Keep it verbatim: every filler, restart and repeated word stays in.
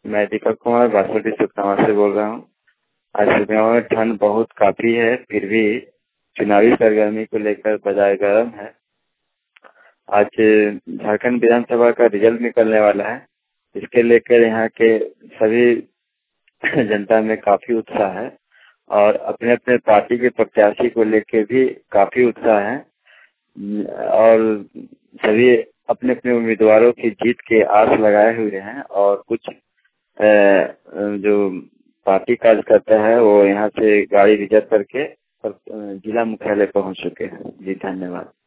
मैं दीपक कुमार बासुटी सुखनावा से बोल रहा हूँ। आज सुखनावा में ठंड बहुत काफी है, फिर भी चुनावी सरगर्मी को लेकर बाजार गर्म है। आज झारखंड विधानसभा का रिजल्ट निकलने वाला है, इसके लेकर यहाँ के सभी जनता में काफी उत्साह है और अपने अपने पार्टी के प्रत्याशी को लेकर भी काफी उत्साह है और सभी अपने अपने उम्मीदवारों की जीत के आस लगाए हुए हैं और कुछ जो पार्टी कार्यकर्ता है वो यहाँ से गाड़ी रिजर्व करके जिला मुख्यालय पहुँच चुके हैं। जी धन्यवाद।